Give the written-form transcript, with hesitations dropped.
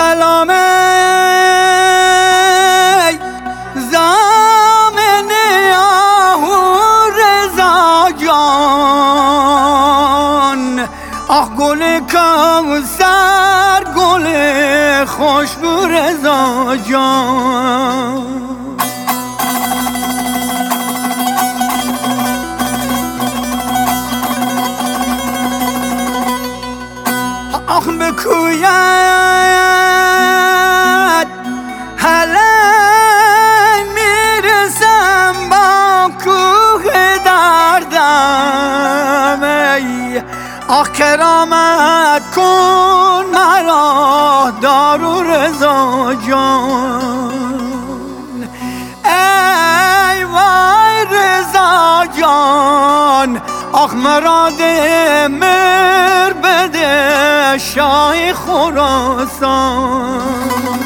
سلام ای زامن آهو رضا جان، آه گل کوثر گل خوشبو رضا جان. آخ بکوید هله میرسم با کوه دردم، ای آخ کرامت کن مرا دارو رضا جان. ای وای رضا جان، آخ مراد مر بده شاه خراسان.